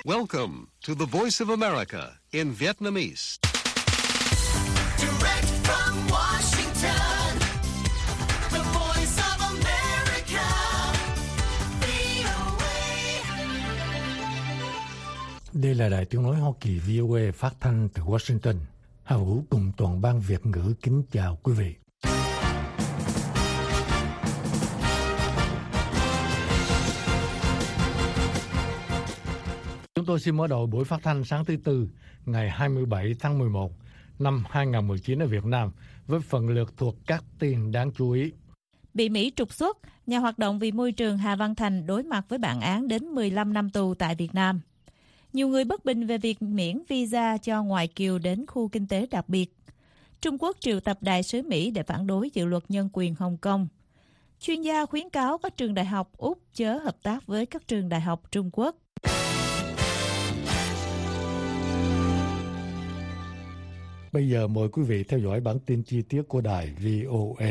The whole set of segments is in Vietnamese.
Welcome to the Voice of America in Vietnamese. Direct from Washington, the Voice of America, VOA. Đây là Đài Tiếng nói Hoa Kỳ VOA phát thanh từ Washington. Hà Vũ cùng toàn ban Việt ngữ kính chào quý vị. Chúng tôi xin mở đầu buổi phát thanh sáng thứ Tư, ngày 27 tháng 11 năm 2019 ở Việt Nam với phần lượt thuộc các tin đáng chú ý. Bị Mỹ trục xuất, nhà hoạt động vì môi trường Hà Văn Thành đối mặt với bản án đến 15 năm tù tại Việt Nam. Nhiều người bất bình về việc miễn visa cho ngoại kiều đến khu kinh tế đặc biệt. Trung Quốc triệu tập đại sứ Mỹ để phản đối dự luật nhân quyền Hồng Kông. Chuyên gia khuyến cáo các trường đại học Úc chớ hợp tác với các trường đại học Trung Quốc. Bây giờ mời quý vị theo dõi bản tin chi tiết của đài VOA.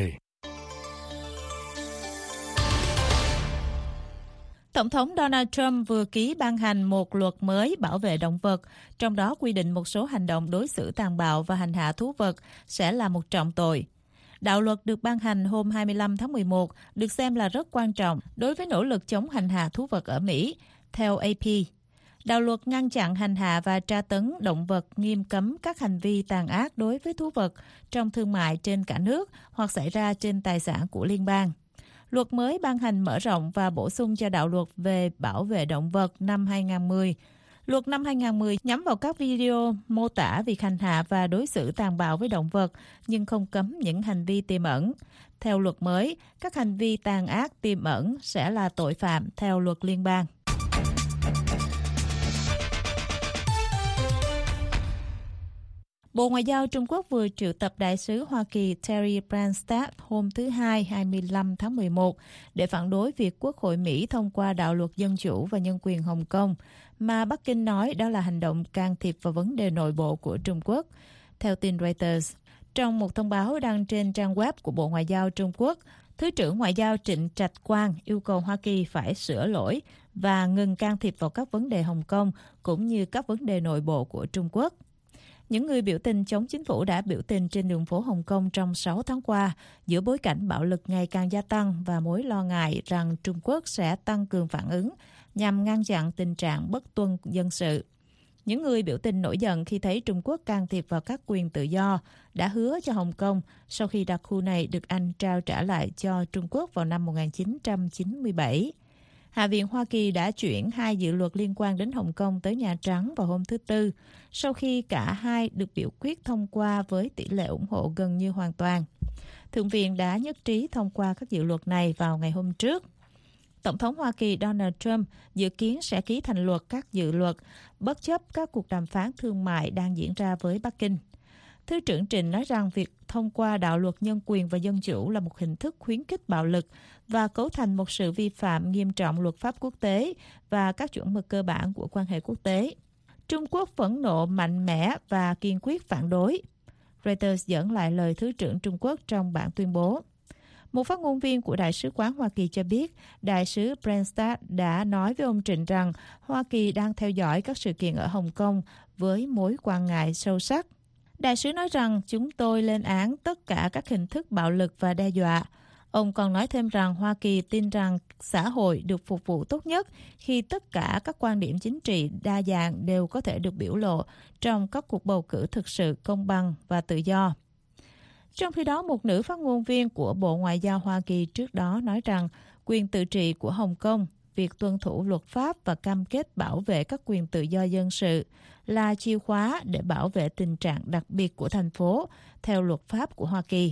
Tổng thống Donald Trump vừa ký ban hành một luật mới bảo vệ động vật, trong đó quy định một số hành động đối xử tàn bạo và hành hạ thú vật sẽ là một trọng tội. Đạo luật được ban hành hôm 25 tháng 11 được xem là rất quan trọng đối với nỗ lực chống hành hạ thú vật ở Mỹ, theo AP. Đạo luật ngăn chặn hành hạ và tra tấn động vật nghiêm cấm các hành vi tàn ác đối với thú vật trong thương mại trên cả nước hoặc xảy ra trên tài sản của liên bang. Luật mới ban hành mở rộng và bổ sung cho đạo luật về bảo vệ động vật năm 2010. Luật năm 2010 nhắm vào các video mô tả việc hành hạ và đối xử tàn bạo với động vật, nhưng không cấm những hành vi tiềm ẩn. Theo luật mới, các hành vi tàn ác tiềm ẩn sẽ là tội phạm theo luật liên bang. Bộ Ngoại giao Trung Quốc vừa triệu tập đại sứ Hoa Kỳ Terry Branstad hôm thứ Hai 25 tháng 11 để phản đối việc Quốc hội Mỹ thông qua đạo luật dân chủ và nhân quyền Hồng Kông, mà Bắc Kinh nói đó là hành động can thiệp vào vấn đề nội bộ của Trung Quốc. Theo tin Reuters, trong một thông báo đăng trên trang web của Bộ Ngoại giao Trung Quốc, Thứ trưởng Ngoại giao Trịnh Trạch Quang yêu cầu Hoa Kỳ phải sửa lỗi và ngừng can thiệp vào các vấn đề Hồng Kông cũng như các vấn đề nội bộ của Trung Quốc. Những người biểu tình chống chính phủ đã biểu tình trên đường phố Hồng Kông trong 6 tháng qua giữa bối cảnh bạo lực ngày càng gia tăng và mối lo ngại rằng Trung Quốc sẽ tăng cường phản ứng nhằm ngăn chặn tình trạng bất tuân dân sự. Những người biểu tình nổi giận khi thấy Trung Quốc can thiệp vào các quyền tự do đã hứa cho Hồng Kông sau khi đặc khu này được Anh trao trả lại cho Trung Quốc vào năm 1997. Hạ viện Hoa Kỳ đã chuyển 2 dự luật liên quan đến Hồng Kông tới Nhà Trắng vào hôm thứ Tư, sau khi cả hai được biểu quyết thông qua với tỷ lệ ủng hộ gần như hoàn toàn. Thượng viện đã nhất trí thông qua các dự luật này vào ngày hôm trước. Tổng thống Hoa Kỳ Donald Trump dự kiến sẽ ký thành luật các dự luật, bất chấp các cuộc đàm phán thương mại đang diễn ra với Bắc Kinh. Thứ trưởng Trịnh nói rằng việc thông qua đạo luật nhân quyền và dân chủ là một hình thức khuyến khích bạo lực và cấu thành một sự vi phạm nghiêm trọng luật pháp quốc tế và các chuẩn mực cơ bản của quan hệ quốc tế. Trung Quốc phẫn nộ mạnh mẽ và kiên quyết phản đối. Reuters dẫn lại lời Thứ trưởng Trung Quốc trong bản tuyên bố. Một phát ngôn viên của Đại sứ quán Hoa Kỳ cho biết, Đại sứ Branstad đã nói với ông Trịnh rằng Hoa Kỳ đang theo dõi các sự kiện ở Hồng Kông với mối quan ngại sâu sắc. Đại sứ nói rằng chúng tôi lên án tất cả các hình thức bạo lực và đe dọa. Ông còn nói thêm rằng Hoa Kỳ tin rằng xã hội được phục vụ tốt nhất khi tất cả các quan điểm chính trị đa dạng đều có thể được biểu lộ trong các cuộc bầu cử thực sự công bằng và tự do. Trong khi đó, một nữ phát ngôn viên của Bộ Ngoại giao Hoa Kỳ trước đó nói rằng quyền tự trị của Hồng Kông, việc tuân thủ luật pháp và cam kết bảo vệ các quyền tự do dân sự là chìa khóa để bảo vệ tình trạng đặc biệt của thành phố theo luật pháp của Hoa Kỳ.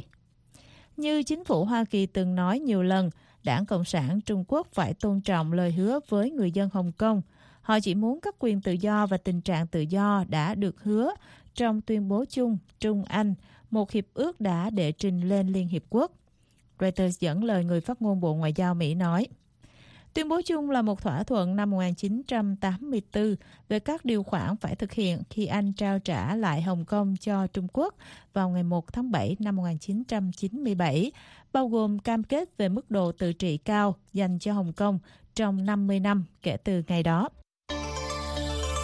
Như chính phủ Hoa Kỳ từng nói nhiều lần, Đảng Cộng sản Trung Quốc phải tôn trọng lời hứa với người dân Hồng Kông. Họ chỉ muốn các quyền tự do và tình trạng tự do đã được hứa trong tuyên bố chung Trung-Anh, một hiệp ước đã đệ trình lên Liên Hiệp Quốc. Reuters dẫn lời người phát ngôn Bộ Ngoại giao Mỹ nói. Tuyên bố chung là một thỏa thuận năm 1984 về các điều khoản phải thực hiện khi Anh trao trả lại Hồng Kông cho Trung Quốc vào ngày 1 tháng 7 năm 1997, bao gồm cam kết về mức độ tự trị cao dành cho Hồng Kông trong 50 năm kể từ ngày đó.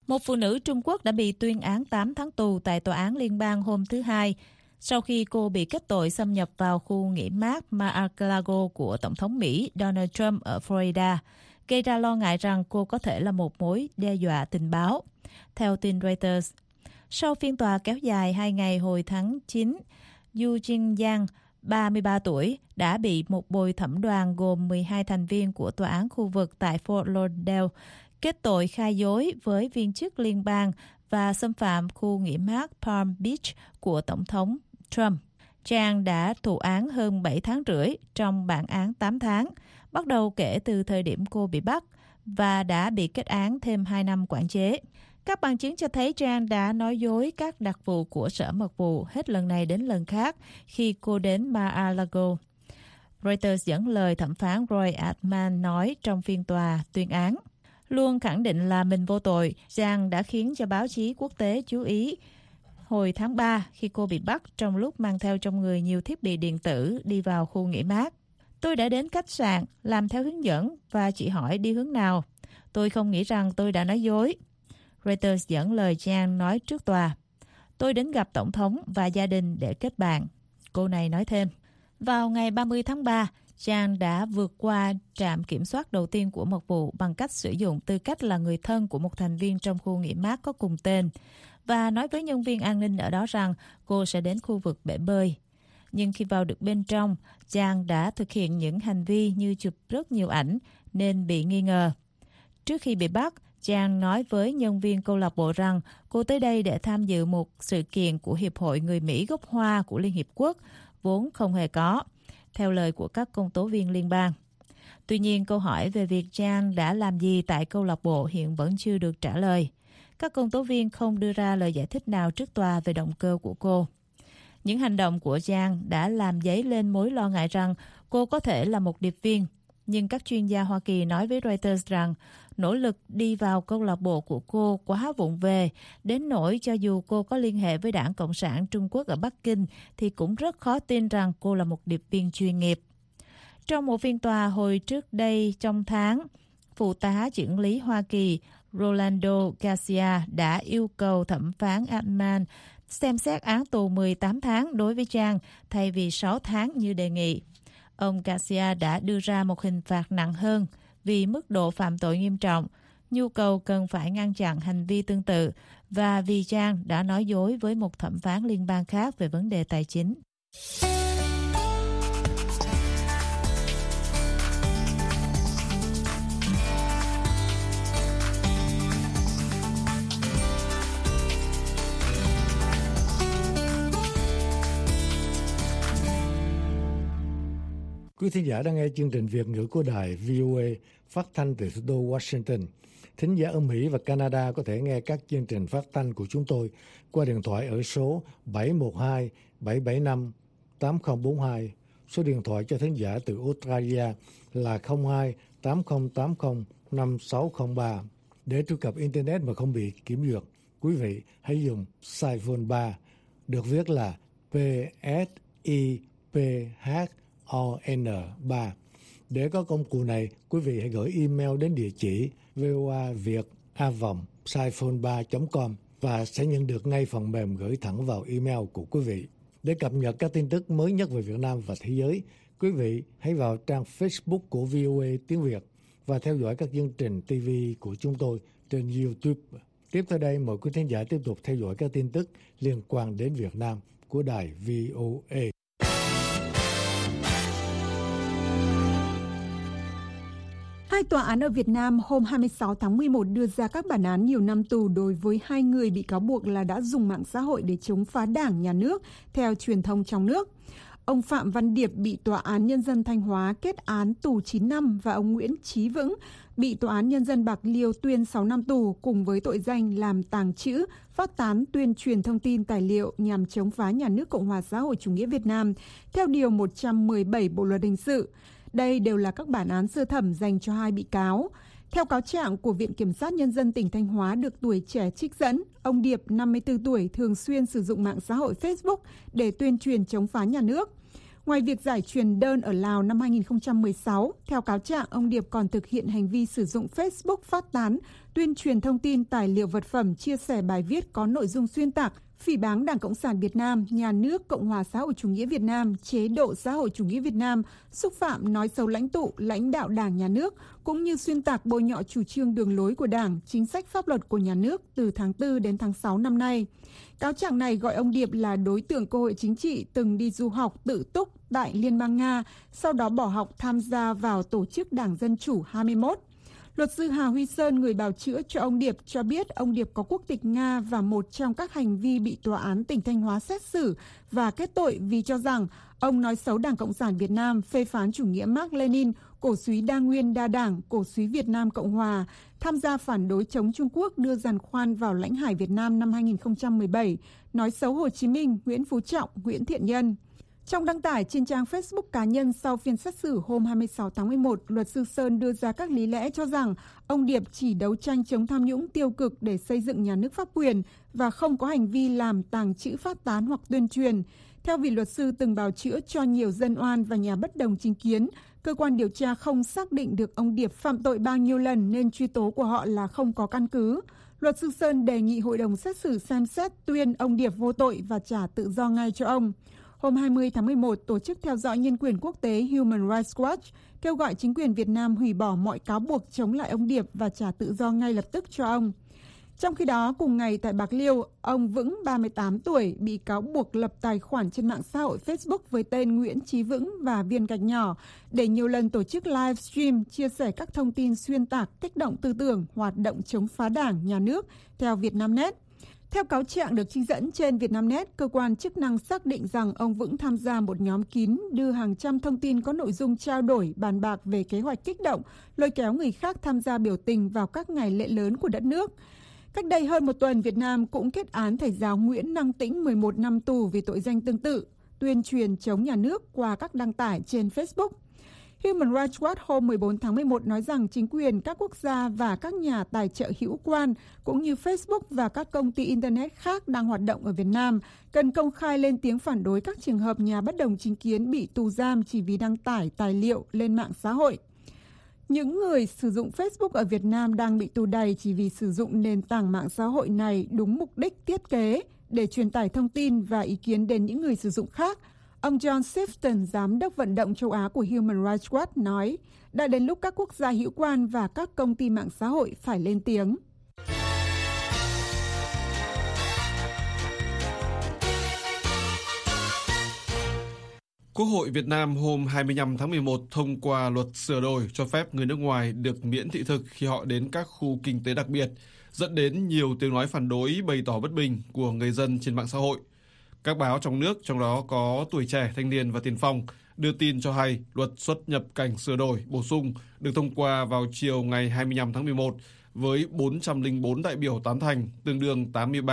Một phụ nữ Trung Quốc đã bị tuyên án 8 tháng tù tại tòa án liên bang hôm thứ Hai sau khi cô bị kết tội xâm nhập vào khu nghỉ mát Mar-a-Lago của Tổng thống Mỹ Donald Trump ở Florida, gây ra lo ngại rằng cô có thể là một mối đe dọa tình báo. Theo tin Reuters, sau phiên tòa kéo dài 2 ngày hồi tháng 9, Yu Jingyan, 33 tuổi, đã bị một bồi thẩm đoàn gồm 12 thành viên của tòa án khu vực tại Fort Lauderdale kết tội khai dối với viên chức liên bang và xâm phạm khu nghỉ mát Palm Beach của Tổng thống Trump. Trang đã thụ án hơn 7 tháng rưỡi trong bản án 8 tháng, bắt đầu kể từ thời điểm cô bị bắt, và đã bị kết án thêm 2 năm quản chế. Các bằng chứng cho thấy Trang đã nói dối các đặc vụ của Sở Mật vụ hết lần này đến lần khác khi cô đến Mar-a-Lago. Reuters dẫn lời thẩm phán Roy Altman nói trong phiên tòa tuyên án. Luôn khẳng định là mình vô tội, Trang đã khiến cho báo chí quốc tế chú ý hồi tháng 3 khi cô bị bắt trong lúc mang theo trong người nhiều thiết bị điện tử đi vào khu nghỉ mát. Tôi đã đến khách sạn, làm theo hướng dẫn và chỉ hỏi đi hướng nào. Tôi không nghĩ rằng tôi đã nói dối. Reuters dẫn lời Trang nói trước tòa. Tôi đến gặp Tổng thống và gia đình để kết bạn. Cô này nói thêm. Vào ngày 30 tháng 3, Trang đã vượt qua trạm kiểm soát đầu tiên của mật vụ bằng cách sử dụng tư cách là người thân của một thành viên trong khu nghỉ mát có cùng tên và nói với nhân viên an ninh ở đó rằng cô sẽ đến khu vực bể bơi. Nhưng khi vào được bên trong, Trang đã thực hiện những hành vi như chụp rất nhiều ảnh nên bị nghi ngờ. Trước khi bị bắt, Trang nói với nhân viên câu lạc bộ rằng cô tới đây để tham dự một sự kiện của Hiệp hội Người Mỹ gốc Hoa của Liên Hiệp Quốc, vốn không hề có, theo lời của các công tố viên liên bang. Tuy nhiên, câu hỏi về việc Trang đã làm gì tại câu lạc bộ hiện vẫn chưa được trả lời. Các công tố viên không đưa ra lời giải thích nào trước tòa về động cơ của cô. Những hành động của Trang đã làm dấy lên mối lo ngại rằng cô có thể là một điệp viên. Nhưng các chuyên gia Hoa Kỳ nói với Reuters rằng nỗ lực đi vào câu lạc bộ của cô quá vụng về, đến nỗi cho dù cô có liên hệ với Đảng Cộng sản Trung Quốc ở Bắc Kinh thì cũng rất khó tin rằng cô là một điệp viên chuyên nghiệp. Trong một phiên tòa hồi trước đây trong tháng, Phụ tá trưởng lý Hoa Kỳ Rolando Garcia đã yêu cầu thẩm phán Altman xem xét án tù 18 tháng đối với Trang thay vì 6 tháng như đề nghị. Ông Garcia đã đưa ra một hình phạt nặng hơn vì mức độ phạm tội nghiêm trọng, nhu cầu cần phải ngăn chặn hành vi tương tự và vì Trang đã nói dối với một thẩm phán liên bang khác về vấn đề tài chính. Quý thính giả đang nghe chương trình Việt ngữ của đài VOA phát thanh từ thủ đô Washington. Thính giả ở Mỹ và Canada có thể nghe các chương trình phát thanh của chúng tôi qua điện thoại ở số 712-775-8042. Số điện thoại cho thính giả từ Australia là 02-8080-5603. Để truy cập Internet mà không bị kiểm duyệt, quý vị hãy dùng Siphone 3, được viết là PSIPH-ON3. Để có công cụ này, quý vị hãy gửi email đến địa chỉ voaviet@siphone3.com và sẽ nhận được ngay phần mềm gửi thẳng vào email của quý vị. Để cập nhật các tin tức mới nhất về Việt Nam và thế giới, quý vị hãy vào trang Facebook của VOA tiếng Việt và theo dõi các chương trình TV của chúng tôi trên YouTube. Tiếp theo đây, mời quý thính giả tiếp tục theo dõi các tin tức liên quan đến Việt Nam của đài VOA. Hai tòa án ở Việt Nam hôm 26 tháng 11 đưa ra các bản án nhiều năm tù đối với hai người bị cáo buộc là đã dùng mạng xã hội để chống phá đảng, nhà nước, theo truyền thông trong nước. Ông Phạm Văn Điệp bị Tòa án Nhân dân Thanh Hóa kết án tù 9 năm và ông Nguyễn Chí Vững bị Tòa án Nhân dân Bạc Liêu tuyên 6 năm tù cùng với tội danh làm tàng trữ, phát tán, tuyên truyền thông tin tài liệu nhằm chống phá nhà nước Cộng hòa xã hội chủ nghĩa Việt Nam theo Điều 117 Bộ Luật Hình sự. Đây đều là các bản án sơ thẩm dành cho hai bị cáo. Theo cáo trạng của Viện Kiểm sát Nhân dân tỉnh Thanh Hóa được Tuổi Trẻ trích dẫn, ông Điệp, 54 tuổi, thường xuyên sử dụng mạng xã hội Facebook để tuyên truyền chống phá nhà nước. Ngoài việc giải truyền đơn ở Lào năm 2016, theo cáo trạng, ông Điệp còn thực hiện hành vi sử dụng Facebook phát tán, tuyên truyền thông tin, tài liệu vật phẩm, chia sẻ bài viết có nội dung xuyên tạc, phỉ báng Đảng Cộng sản Việt Nam, Nhà nước Cộng hòa xã hội chủ nghĩa Việt Nam, chế độ xã hội chủ nghĩa Việt Nam, xúc phạm, nói xấu lãnh tụ, lãnh đạo Đảng, Nhà nước, cũng như xuyên tạc, bôi nhọ chủ trương đường lối của Đảng, chính sách pháp luật của Nhà nước từ tháng 4 đến tháng 6 năm nay. Cáo trạng này gọi ông Điệp là đối tượng cơ hội chính trị từng đi du học tự túc tại Liên bang Nga, sau đó bỏ học tham gia vào Tổ chức Đảng Dân Chủ 21. Luật sư Hà Huy Sơn, người bào chữa cho ông Điệp, cho biết ông Điệp có quốc tịch Nga và một trong các hành vi bị Tòa án tỉnh Thanh Hóa xét xử và kết tội vì cho rằng ông nói xấu Đảng Cộng sản Việt Nam, phê phán chủ nghĩa Mác Lênin, cổ súy đa nguyên đa đảng, cổ súy Việt Nam Cộng Hòa, tham gia phản đối chống Trung Quốc đưa giàn khoan vào lãnh hải Việt Nam năm 2017, nói xấu Hồ Chí Minh, Nguyễn Phú Trọng, Nguyễn Thiện Nhân. Trong đăng tải trên trang Facebook cá nhân sau phiên xét xử hôm 26 tháng 11, luật sư Sơn đưa ra các lý lẽ cho rằng ông Điệp chỉ đấu tranh chống tham nhũng tiêu cực để xây dựng nhà nước pháp quyền và không có hành vi làm tàng trữ, phát tán hoặc tuyên truyền. Theo vị luật sư từng bào chữa cho nhiều dân oan và nhà bất đồng chính kiến, cơ quan điều tra không xác định được ông Điệp phạm tội bao nhiêu lần nên truy tố của họ là không có căn cứ. Luật sư Sơn đề nghị hội đồng xét xử xem xét tuyên ông Điệp vô tội và trả tự do ngay cho ông. Hôm 20 tháng 11, Tổ chức theo dõi nhân quyền quốc tế Human Rights Watch kêu gọi chính quyền Việt Nam hủy bỏ mọi cáo buộc chống lại ông Điệp và trả tự do ngay lập tức cho ông. Trong khi đó, cùng ngày tại Bạc Liêu, ông Vững, 38 tuổi, bị cáo buộc lập tài khoản trên mạng xã hội Facebook với tên Nguyễn Chí Vững và viên gạch nhỏ để nhiều lần tổ chức livestream chia sẻ các thông tin xuyên tạc, kích động tư tưởng, hoạt động chống phá Đảng, Nhà nước, theo Vietnamnet. Theo cáo trạng được trích dẫn trên Vietnamnet, cơ quan chức năng xác định rằng ông Vững tham gia một nhóm kín đưa hàng trăm thông tin có nội dung trao đổi, bàn bạc về kế hoạch kích động, lôi kéo người khác tham gia biểu tình vào các ngày lễ lớn của đất nước. Cách đây hơn một tuần, Việt Nam cũng kết án thầy giáo Nguyễn Năng Tĩnh 11 năm tù vì tội danh tương tự, tuyên truyền chống nhà nước qua các đăng tải trên Facebook. Human Rights Watch hôm 14 tháng 11 nói rằng chính quyền các quốc gia và các nhà tài trợ hữu quan cũng như Facebook và các công ty Internet khác đang hoạt động ở Việt Nam cần công khai lên tiếng phản đối các trường hợp nhà bất đồng chính kiến bị tù giam chỉ vì đăng tải tài liệu lên mạng xã hội. Những người sử dụng Facebook ở Việt Nam đang bị tù đày chỉ vì sử dụng nền tảng mạng xã hội này đúng mục đích thiết kế để truyền tải thông tin và ý kiến đến những người sử dụng khác. Ông John Sifton, giám đốc vận động châu Á của Human Rights Watch nói, đã đến lúc các quốc gia hữu quan và các công ty mạng xã hội phải lên tiếng. Quốc hội Việt Nam hôm 25 tháng 11 thông qua luật sửa đổi cho phép người nước ngoài được miễn thị thực khi họ đến các khu kinh tế đặc biệt, dẫn đến nhiều tiếng nói phản đối bày tỏ bất bình của người dân trên mạng xã hội. Các báo trong nước, trong đó có Tuổi Trẻ, Thanh Niên và Tiền Phong, đưa tin cho hay luật xuất nhập cảnh sửa đổi bổ sung được thông qua vào chiều ngày 25 tháng 11 với 404 đại biểu tán thành, tương đương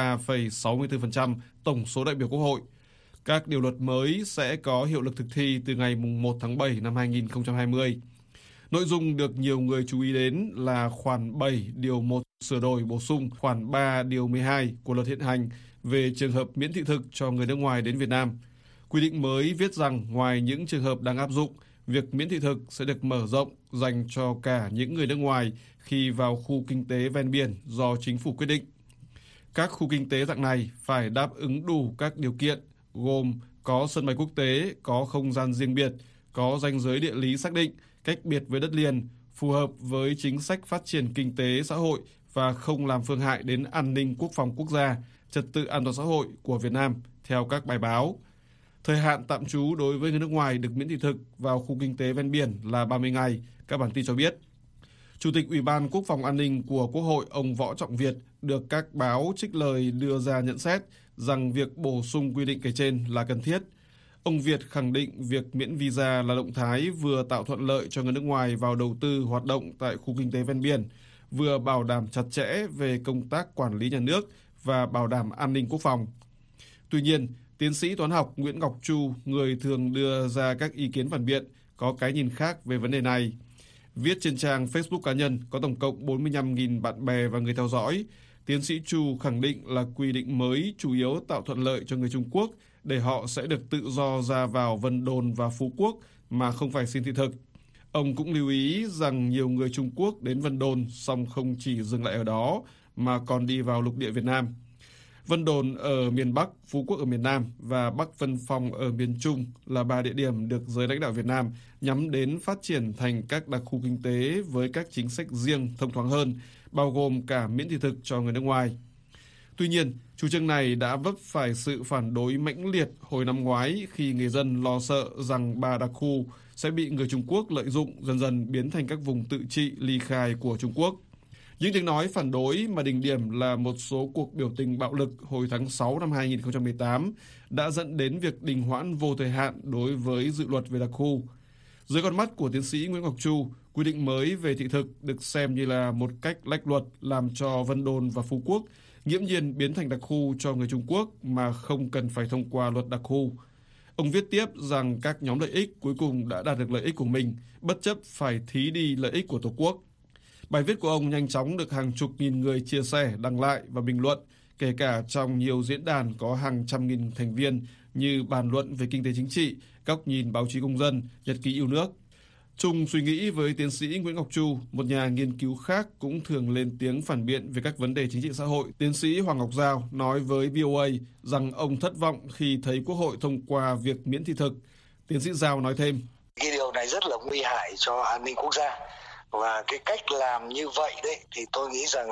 83,64% tổng số đại biểu Quốc hội. Các điều luật mới sẽ có hiệu lực thực thi từ ngày 1 tháng 7 năm 2020. Nội dung được nhiều người chú ý đến là khoản 7 điều 1 sửa đổi bổ sung khoản 3 điều 12 của luật hiện hành về trường hợp miễn thị thực cho người nước ngoài đến Việt Nam. Quy định mới viết rằng ngoài những trường hợp đang áp dụng, việc miễn thị thực sẽ được mở rộng dành cho cả những người nước ngoài khi vào khu kinh tế ven biển do chính phủ quyết định. Các khu kinh tế dạng này phải đáp ứng đủ các điều kiện gồm có sân bay quốc tế, có không gian riêng biệt, có ranh giới địa lý xác định, cách biệt với đất liền, phù hợp với chính sách phát triển kinh tế xã hội và không làm phương hại đến an ninh quốc phòng quốc gia, trật tự an toàn xã hội của Việt Nam, theo các bài báo. Thời hạn tạm trú đối với người nước ngoài được miễn thị thực vào khu kinh tế ven biển là 30 ngày, các bản tin cho biết. Chủ tịch Ủy ban Quốc phòng An ninh của Quốc hội ông Võ Trọng Việt được các báo trích lời đưa ra nhận xét rằng việc bổ sung quy định kể trên là cần thiết. Ông Việt khẳng định việc miễn visa là động thái vừa tạo thuận lợi cho người nước ngoài vào đầu tư hoạt động tại khu kinh tế ven biển, vừa bảo đảm chặt chẽ về công tác quản lý nhà nước và bảo đảm an ninh quốc phòng. Tuy nhiên, tiến sĩ toán học Nguyễn Ngọc Chu, người thường đưa ra các ý kiến phản biện, có cái nhìn khác về vấn đề này. Viết trên trang Facebook cá nhân có tổng cộng 45.000 bạn bè và người theo dõi, tiến sĩ Chu khẳng định là quy định mới chủ yếu tạo thuận lợi cho người Trung Quốc để họ sẽ được tự do ra vào Vân Đồn và Phú Quốc mà không phải xin thị thực. Ông cũng lưu ý rằng nhiều người Trung Quốc đến Vân Đồn song không chỉ dừng lại ở đó mà còn đi vào lục địa Việt Nam. Vân Đồn ở miền Bắc, Phú Quốc ở miền Nam và Bắc Vân Phong ở miền Trung là 3 địa điểm được giới lãnh đạo Việt Nam nhắm đến phát triển thành các đặc khu kinh tế với các chính sách riêng thông thoáng hơn, bao gồm cả miễn thị thực cho người nước ngoài. Tuy nhiên, chủ trương này đã vấp phải sự phản đối mãnh liệt hồi năm ngoái khi người dân lo sợ rằng 3 đặc khu sẽ bị người Trung Quốc lợi dụng, dần dần biến thành các vùng tự trị ly khai của Trung Quốc. Những tiếng nói phản đối mà đỉnh điểm là một số cuộc biểu tình bạo lực hồi tháng 6 năm 2018 đã dẫn đến việc đình hoãn vô thời hạn đối với dự luật về đặc khu. Dưới con mắt của tiến sĩ Nguyễn Ngọc Chu, quy định mới về thị thực được xem như là một cách lách luật làm cho Vân Đồn và Phú Quốc nghiễm nhiên biến thành đặc khu cho người Trung Quốc mà không cần phải thông qua luật đặc khu. Ông viết tiếp rằng các nhóm lợi ích cuối cùng đã đạt được lợi ích của mình, bất chấp phải thí đi lợi ích của Tổ quốc. Bài viết của ông nhanh chóng được hàng chục nghìn người chia sẻ, đăng lại và bình luận, kể cả trong nhiều diễn đàn có hàng trăm nghìn thành viên như bàn luận về kinh tế chính trị, góc nhìn báo chí công dân, nhật ký yêu nước. Chung suy nghĩ với tiến sĩ Nguyễn Ngọc Chu, một nhà nghiên cứu khác cũng thường lên tiếng phản biện về các vấn đề chính trị xã hội. Tiến sĩ Hoàng Ngọc Giao nói với VOA rằng ông thất vọng khi thấy Quốc hội thông qua việc miễn thị thực. Tiến sĩ Giao nói thêm: Cái điều này rất là nguy hại cho an ninh quốc gia. Và cái cách làm như vậy đấy thì tôi nghĩ rằng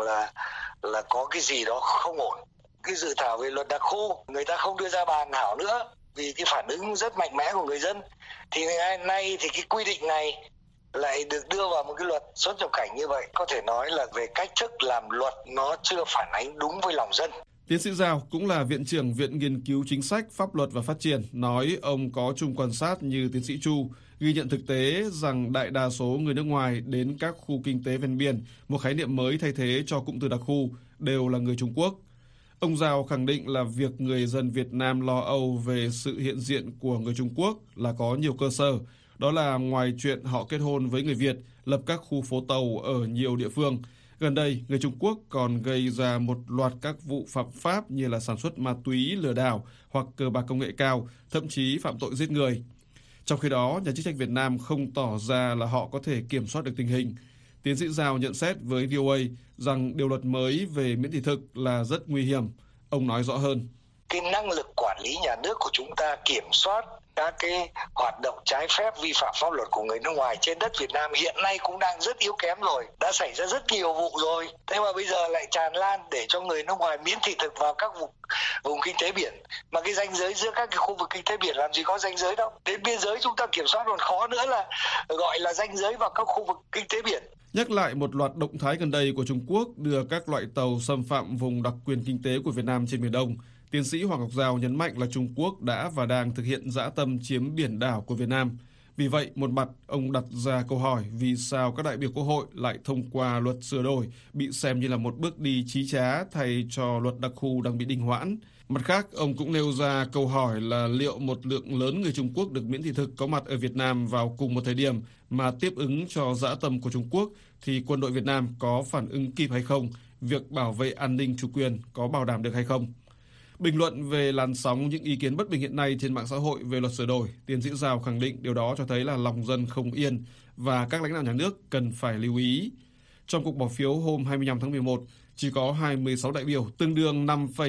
là có cái gì đó không ổn. Cái dự thảo về luật đặc khu người ta không đưa ra bàn thảo nữa vì cái phản ứng rất mạnh mẽ của người dân. Thì ngày nay thì cái quy định này lại được đưa vào một cái luật xuất nhập cảnh như vậy. Có thể nói là về cách thức làm luật nó chưa phản ánh đúng với lòng dân. Tiến sĩ Giao cũng là Viện trưởng Viện Nghiên cứu Chính sách, Pháp luật và Phát triển, nói ông có chung quan sát như tiến sĩ Chu, ghi nhận thực tế rằng đại đa số người nước ngoài đến các khu kinh tế ven biển, một khái niệm mới thay thế cho cụm từ đặc khu, đều là người Trung Quốc. Ông Giao khẳng định là việc người dân Việt Nam lo âu về sự hiện diện của người Trung Quốc là có nhiều cơ sở. Đó là ngoài chuyện họ kết hôn với người Việt, lập các khu phố tàu ở nhiều địa phương. Gần đây, người Trung Quốc còn gây ra một loạt các vụ phạm pháp như là sản xuất ma túy, lừa đảo hoặc cờ bạc công nghệ cao, thậm chí phạm tội giết người. Trong khi đó, nhà chức trách Việt Nam không tỏ ra là họ có thể kiểm soát được tình hình. Tiến sĩ Giao nhận xét với VOA rằng điều luật mới về miễn thị thực là rất nguy hiểm. Ông nói rõ hơn: Cái năng lực quản lý nhà nước của chúng ta kiểm soát các cái hoạt động trái phép vi phạm pháp luật của người nước ngoài trên đất Việt Nam hiện nay cũng đang rất yếu kém rồi, đã xảy ra rất nhiều vụ rồi. Thế mà bây giờ lại tràn lan để cho người nước ngoài miễn thị thực vào các vùng kinh tế biển. Mà cái ranh giới giữa các cái khu vực kinh tế biển làm gì có ranh giới đâu. Đến biên giới chúng ta kiểm soát còn khó nữa là gọi là ranh giới vào các khu vực kinh tế biển. Nhắc lại một loạt động thái gần đây của Trung Quốc đưa các loại tàu xâm phạm vùng đặc quyền kinh tế của Việt Nam trên Biển Đông, tiến sĩ Hoàng Ngọc Giao nhấn mạnh là Trung Quốc đã và đang thực hiện dã tâm chiếm biển đảo của Việt Nam. Vì vậy, một mặt, ông đặt ra câu hỏi vì sao các đại biểu Quốc hội lại thông qua luật sửa đổi bị xem như là một bước đi chí trá thay cho luật đặc khu đang bị đình hoãn. Mặt khác, ông cũng nêu ra câu hỏi là liệu một lượng lớn người Trung Quốc được miễn thị thực có mặt ở Việt Nam vào cùng một thời điểm mà tiếp ứng cho dã tâm của Trung Quốc thì quân đội Việt Nam có phản ứng kịp hay không, việc bảo vệ an ninh chủ quyền có bảo đảm được hay không. Bình luận về làn sóng những ý kiến bất bình hiện nay trên mạng xã hội về luật sửa đổi, tiến sĩ Giao khẳng định điều đó cho thấy là lòng dân không yên và các lãnh đạo nhà nước cần phải lưu ý. Trong cuộc bỏ phiếu hôm 25 tháng 11, chỉ có 26 đại biểu, tương đương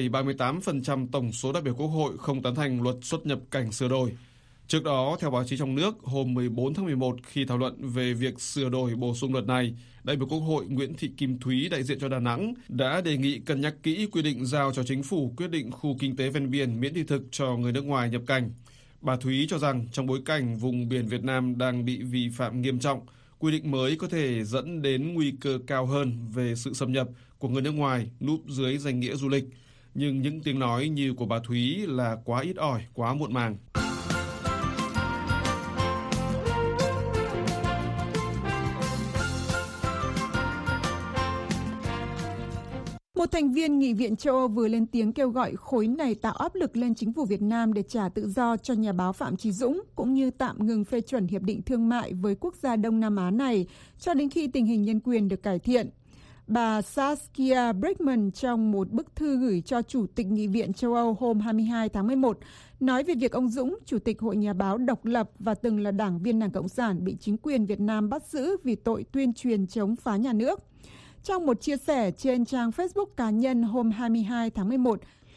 5,38% tổng số đại biểu Quốc hội không tán thành luật xuất nhập cảnh sửa đổi. Trước đó, theo báo chí trong nước, hôm 14 tháng 11 khi thảo luận về việc sửa đổi bổ sung luật này, đại biểu Quốc hội Nguyễn Thị Kim Thúy đại diện cho Đà Nẵng đã đề nghị cân nhắc kỹ quy định giao cho chính phủ quyết định khu kinh tế ven biển miễn thị thực cho người nước ngoài nhập cảnh. Bà Thúy cho rằng trong bối cảnh vùng biển Việt Nam đang bị vi phạm nghiêm trọng, quy định mới có thể dẫn đến nguy cơ cao hơn về sự xâm nhập của người nước ngoài núp dưới danh nghĩa du lịch. Nhưng những tiếng nói như của bà Thúy là quá ít ỏi, quá muộn màng. Một thành viên Nghị viện châu Âu vừa lên tiếng kêu gọi khối này tạo áp lực lên chính phủ Việt Nam để trả tự do cho nhà báo Phạm Chí Dũng, cũng như tạm ngừng phê chuẩn hiệp định thương mại với quốc gia Đông Nam Á này cho đến khi tình hình nhân quyền được cải thiện. Bà Saskia Braverman trong một bức thư gửi cho Chủ tịch Nghị viện châu Âu hôm 22 tháng 11 nói về việc ông Dũng, Chủ tịch Hội Nhà báo độc lập và từng là đảng viên Đảng Cộng sản, bị chính quyền Việt Nam bắt giữ vì tội tuyên truyền chống phá nhà nước. Trong một chia sẻ trên trang Facebook cá nhân hôm 22 tháng 11,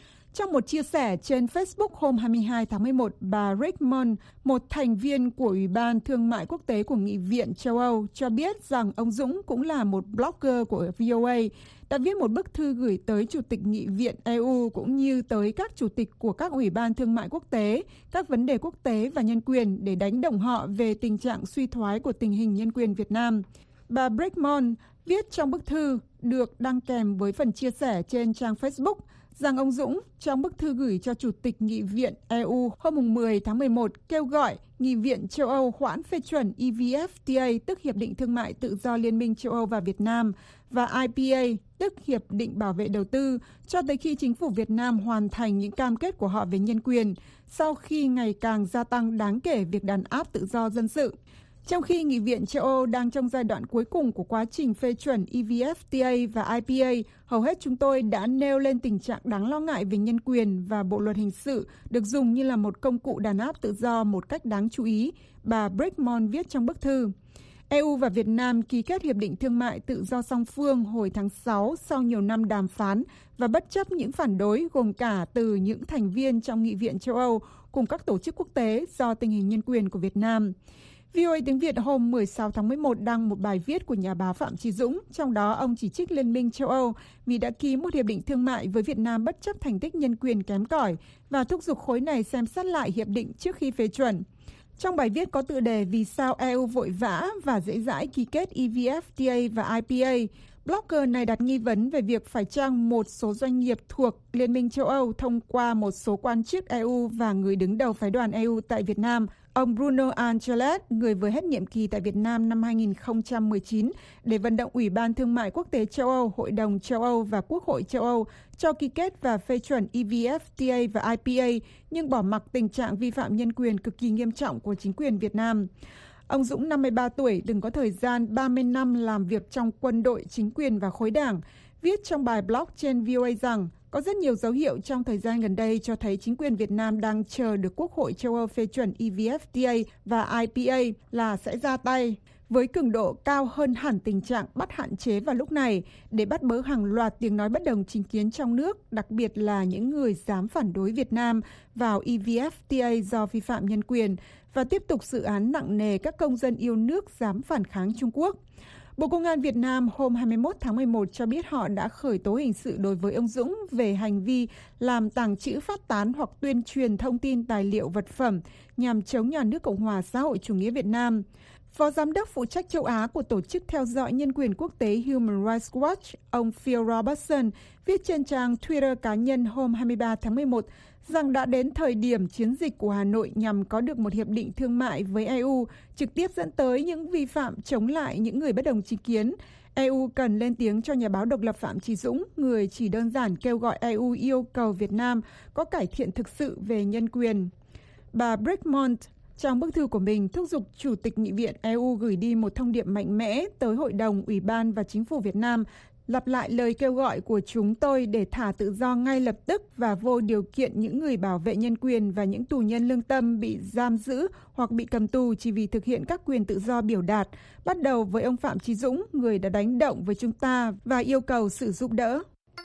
bà Braverman, một thành viên của Ủy ban Thương mại Quốc tế của Nghị viện châu Âu, cho biết rằng ông Dũng cũng là một blogger của VOA, đã viết một bức thư gửi tới Chủ tịch Nghị viện EU cũng như tới các chủ tịch của các Ủy ban Thương mại Quốc tế, các vấn đề quốc tế và nhân quyền để đánh đồng họ về tình trạng suy thoái của tình hình nhân quyền Việt Nam. Bà Braverman viết trong bức thư được đăng kèm với phần chia sẻ trên trang Facebook rằng ông Dũng trong bức thư gửi cho Chủ tịch Nghị viện EU hôm 10 tháng 11 kêu gọi Nghị viện châu Âu hoãn phê chuẩn EVFTA, tức Hiệp định Thương mại Tự do Liên minh châu Âu và Việt Nam, và IPA, tức Hiệp định Bảo vệ Đầu tư, cho tới khi chính phủ Việt Nam hoàn thành những cam kết của họ về nhân quyền, sau khi ngày càng gia tăng đáng kể việc đàn áp tự do dân sự. Trong khi Nghị viện châu Âu đang trong giai đoạn cuối cùng của quá trình phê chuẩn EVFTA và IPA, hầu hết chúng tôi đã nêu lên tình trạng đáng lo ngại về nhân quyền và bộ luật hình sự được dùng như là một công cụ đàn áp tự do một cách đáng chú ý, bà Braverman viết trong bức thư. EU và Việt Nam ký kết Hiệp định Thương mại Tự do song phương hồi tháng 6 sau nhiều năm đàm phán và bất chấp những phản đối gồm cả từ những thành viên trong Nghị viện châu Âu cùng các tổ chức quốc tế do tình hình nhân quyền của Việt Nam. VOA tiếng Việt hôm 16 tháng 11 đăng một bài viết của nhà báo Phạm Chí Dũng, trong đó ông chỉ trích Liên minh châu Âu vì đã ký một hiệp định thương mại với Việt Nam bất chấp thành tích nhân quyền kém cỏi và thúc giục khối này xem xét lại hiệp định trước khi phê chuẩn. Trong bài viết có tựa đề Vì sao EU vội vã và dễ dãi ký kết EVFTA và IPA, blogger này đặt nghi vấn về việc phải chăng một số doanh nghiệp thuộc Liên minh châu Âu thông qua một số quan chức EU và người đứng đầu phái đoàn EU tại Việt Nam, ông Bruno Angeles, người vừa hết nhiệm kỳ tại Việt Nam năm 2019, để vận động Ủy ban Thương mại Quốc tế châu Âu, Hội đồng châu Âu và Quốc hội châu Âu cho ký kết và phê chuẩn EVFTA và IPA, nhưng bỏ mặc tình trạng vi phạm nhân quyền cực kỳ nghiêm trọng của chính quyền Việt Nam. Ông Dũng, 53 tuổi, từng có thời gian 30 năm làm việc trong quân đội, chính quyền và khối đảng, viết trong bài blog trên VOA rằng có rất nhiều dấu hiệu trong thời gian gần đây cho thấy chính quyền Việt Nam đang chờ được Quốc hội châu Âu phê chuẩn EVFTA và IPA là sẽ ra tay với cường độ cao hơn hẳn tình trạng bắt hạn chế vào lúc này để bắt bớ hàng loạt tiếng nói bất đồng chính kiến trong nước, đặc biệt là những người dám phản đối Việt Nam vào EVFTA do vi phạm nhân quyền, và tiếp tục xử án nặng nề các công dân yêu nước dám phản kháng Trung Quốc. Bộ Công an Việt Nam hôm 21 tháng 11 cho biết họ đã khởi tố hình sự đối với ông Dũng về hành vi làm tàng trữ, phát tán hoặc tuyên truyền thông tin tài liệu vật phẩm nhằm chống nhà nước Cộng hòa xã hội chủ nghĩa Việt Nam. Phó Giám đốc phụ trách châu Á của Tổ chức Theo dõi Nhân quyền Quốc tế Human Rights Watch, ông Phil Robertson, viết trên trang Twitter cá nhân hôm 23 tháng 11 rằng đã đến thời điểm chiến dịch của Hà Nội nhằm có được một hiệp định thương mại với EU trực tiếp dẫn tới những vi phạm chống lại những người bất đồng chính kiến. EU cần lên tiếng cho nhà báo độc lập Phạm Chí Dũng, người chỉ đơn giản kêu gọi EU yêu cầu Việt Nam có cải thiện thực sự về nhân quyền. Bà Braverman trong bức thư của mình thúc giục Chủ tịch Nghị viện EU gửi đi một thông điệp mạnh mẽ tới Hội đồng, Ủy ban và Chính phủ Việt Nam, lặp lại lời kêu gọi của chúng tôi để thả tự do ngay lập tức và vô điều kiện những người bảo vệ nhân quyền và những tù nhân lương tâm bị giam giữ hoặc bị cầm tù chỉ vì thực hiện các quyền tự do biểu đạt, bắt đầu với ông Phạm Chí Dũng, người đã đánh động với chúng ta và yêu cầu sự giúp đỡ.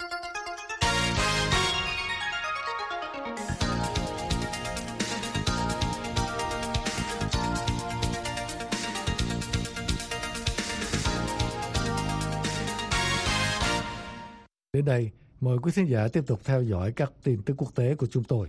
Đến đây, mời quý khán giả tiếp tục theo dõi các tin tức quốc tế của chúng tôi.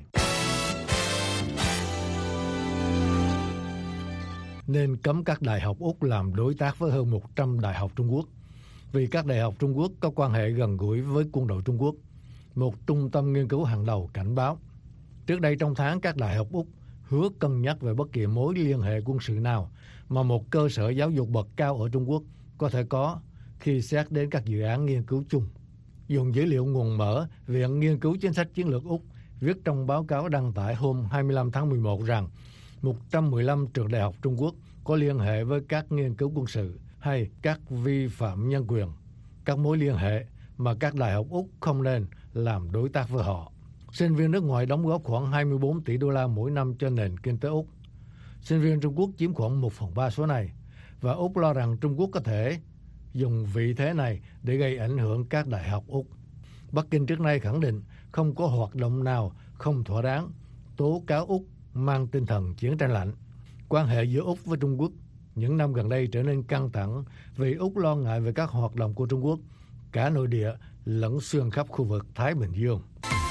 Nên cấm các đại học Úc làm đối tác với hơn 100 đại học Trung Quốc, vì các đại học Trung Quốc có quan hệ gần gũi với quân đội Trung Quốc, một trung tâm nghiên cứu hàng đầu cảnh báo. Trước đây trong tháng, các đại học Úc hứa cân nhắc về bất kỳ mối liên hệ quân sự nào mà một cơ sở giáo dục bậc cao ở Trung Quốc có thể có khi xét đến các dự án nghiên cứu chung. Dùng dữ liệu nguồn mở, Viện Nghiên cứu Chính sách Chiến lược Úc viết trong báo cáo đăng tải hôm 25 tháng 11 rằng 115 trường đại học Trung Quốc có liên hệ với các nghiên cứu quân sự hay các vi phạm nhân quyền. các mối liên hệ mà các đại học Úc không nên làm đối tác với họ. Sinh viên nước ngoài đóng góp khoảng 24 tỷ đô la mỗi năm cho nền kinh tế Úc. Sinh viên Trung Quốc chiếm khoảng 1/3 số này, và Úc lo rằng Trung Quốc có thể dùng vị thế này để gây ảnh hưởng các đại học Úc. Bắc Kinh trước nay khẳng định không có hoạt động nào không thỏa đáng, tố cáo Úc mang tinh thần chiến tranh lạnh. Quan hệ giữa Úc với Trung Quốc những năm gần đây trở nên căng thẳng vì Úc lo ngại về các hoạt động của Trung Quốc, cả nội địa lẫn xuyên khắp khu vực Thái Bình Dương.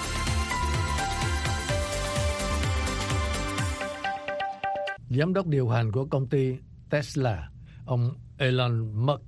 Giám đốc điều hành của công ty Tesla, ông Elon Musk,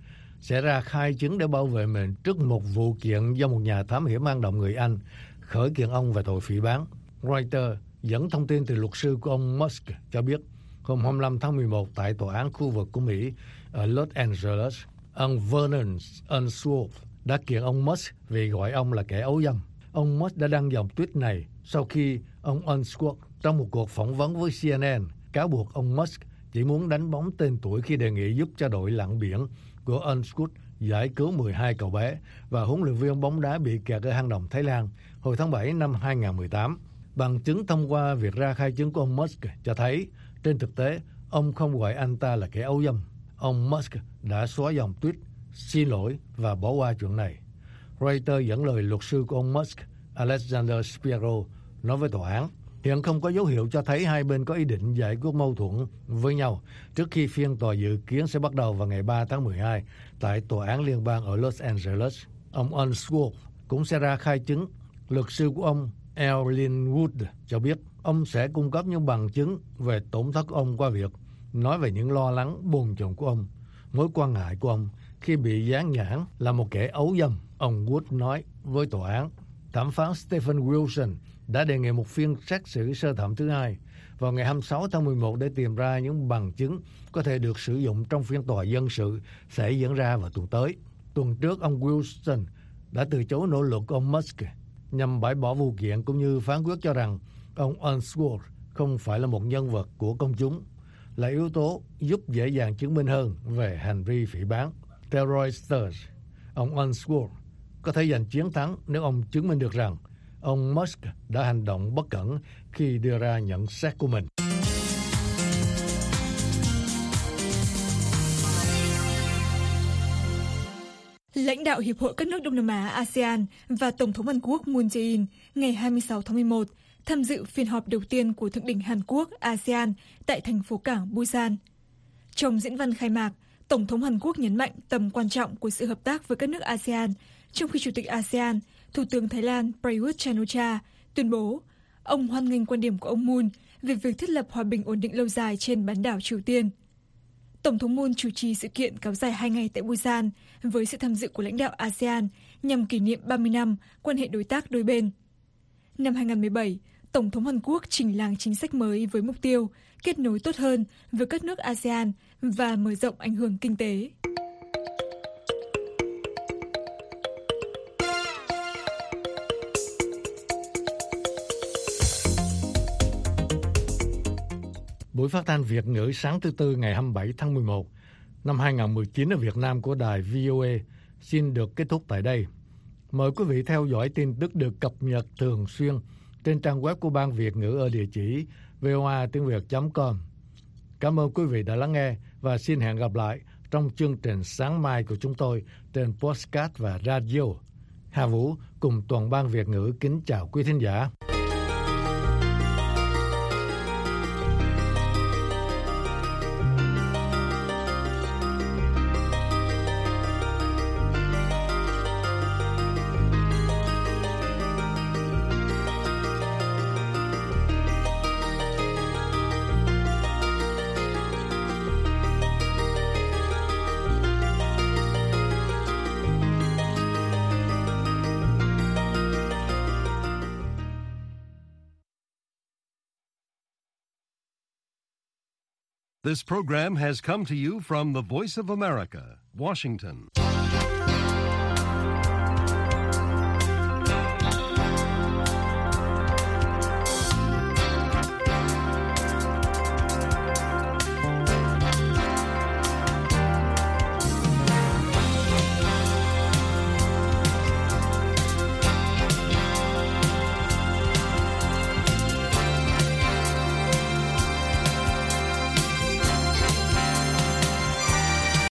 sẽ ra khai chứng để bảo vệ mình trước một vụ kiện do một nhà thám hiểm mang động người Anh khởi kiện ông về tội phỉ báng. Reuters dẫn thông tin từ luật sư của ông Musk cho biết hôm 25 tháng 11 tại tòa án khu vực của Mỹ ở Los Angeles, ông Vernon Unsworth đã kiện ông Musk vì gọi ông là kẻ ấu dâm. Ông Musk đã đăng dòng tweet này sau khi ông Unsworth trong một cuộc phỏng vấn với CNN cáo buộc ông Musk chỉ muốn đánh bóng tên tuổi khi đề nghị giúp cho đội lặn biển của Unsworth giải cứu 12 cậu bé và huấn luyện viên bóng đá bị kẹt ở hang động Thái Lan hồi tháng 7 năm 2018. Bằng chứng thông qua việc ra khai chứng của ông Musk cho thấy trên thực tế ông không gọi anh ta là kẻ ấu dâm. Ông Musk đã xóa dòng tweet xin lỗi và bỏ qua chuyện này. Reuters dẫn lời luật sư của ông Musk, Alexander Spiro, nói với tòa án hiện không có dấu hiệu cho thấy hai bên có ý định giải quyết mâu thuẫn với nhau trước khi phiên tòa dự kiến sẽ bắt đầu vào ngày 3 tháng 12 tại tòa án liên bang ở Los Angeles. Ông Unsworth cũng sẽ ra khai chứng. Luật sư của ông Elin Wood cho biết ông sẽ cung cấp những bằng chứng về tổn thất của ông qua việc nói về những lo lắng bồn chồn của ông, mối quan ngại của ông khi bị dán nhãn là một kẻ ấu dâm. Ông Wood nói với tòa án, thẩm phán Stephen Wilson đã đề nghị một phiên xét xử sơ thẩm thứ hai vào ngày 26 tháng 11 để tìm ra những bằng chứng có thể được sử dụng trong phiên tòa dân sự sẽ diễn ra vào tuần tới. Tuần trước, ông Wilson đã từ chối nỗ lực của ông Musk nhằm bãi bỏ vụ kiện cũng như phán quyết cho rằng ông Unsworth không phải là một nhân vật của công chúng, là yếu tố giúp dễ dàng chứng minh hơn về hành vi phỉ báng. Theo Reuters, ông Unsworth có thể giành chiến thắng nếu ông chứng minh được rằng ông Musk đã hành động bất cẩn khi đưa ra nhận xét của mình. Lãnh đạo Hiệp hội các nước Đông Nam Á ASEAN và Tổng thống Hàn Quốc Moon Jae-in ngày 26 tháng 11 tham dự phiên họp đầu tiên của Thượng đỉnh Hàn Quốc ASEAN tại thành phố cảng Busan. Trong diễn văn khai mạc, Tổng thống Hàn Quốc nhấn mạnh tầm quan trọng của sự hợp tác với các nước ASEAN, trong khi Chủ tịch ASEAN, Thủ tướng Thái Lan Prayut Chan-o-cha tuyên bố ông hoan nghênh quan điểm của ông Moon về việc thiết lập hòa bình ổn định lâu dài trên bán đảo Triều Tiên. Tổng thống Moon chủ trì sự kiện kéo dài 2 ngày tại Busan với sự tham dự của lãnh đạo ASEAN nhằm kỷ niệm 30 năm quan hệ đối tác đôi bên. Năm 2017, Tổng thống Hàn Quốc chỉnh làng chính sách mới với mục tiêu kết nối tốt hơn với các nước ASEAN và mở rộng ảnh hưởng kinh tế. Buổi phát thanh Việt ngữ sáng thứ Tư ngày 27 tháng 11 năm 2019 ở Việt Nam của đài VOA xin được kết thúc tại đây. Mời quý vị theo dõi tin tức được cập nhật thường xuyên trên trang web của Ban Việt ngữ ở địa chỉ voatiengviet.com. Cảm ơn quý vị đã lắng nghe và xin hẹn gặp lại trong chương trình sáng mai của chúng tôi trên podcast và radio. Hà Vũ cùng toàn Ban Việt ngữ kính chào quý thính giả. This program has come to you from the Voice of America, Washington.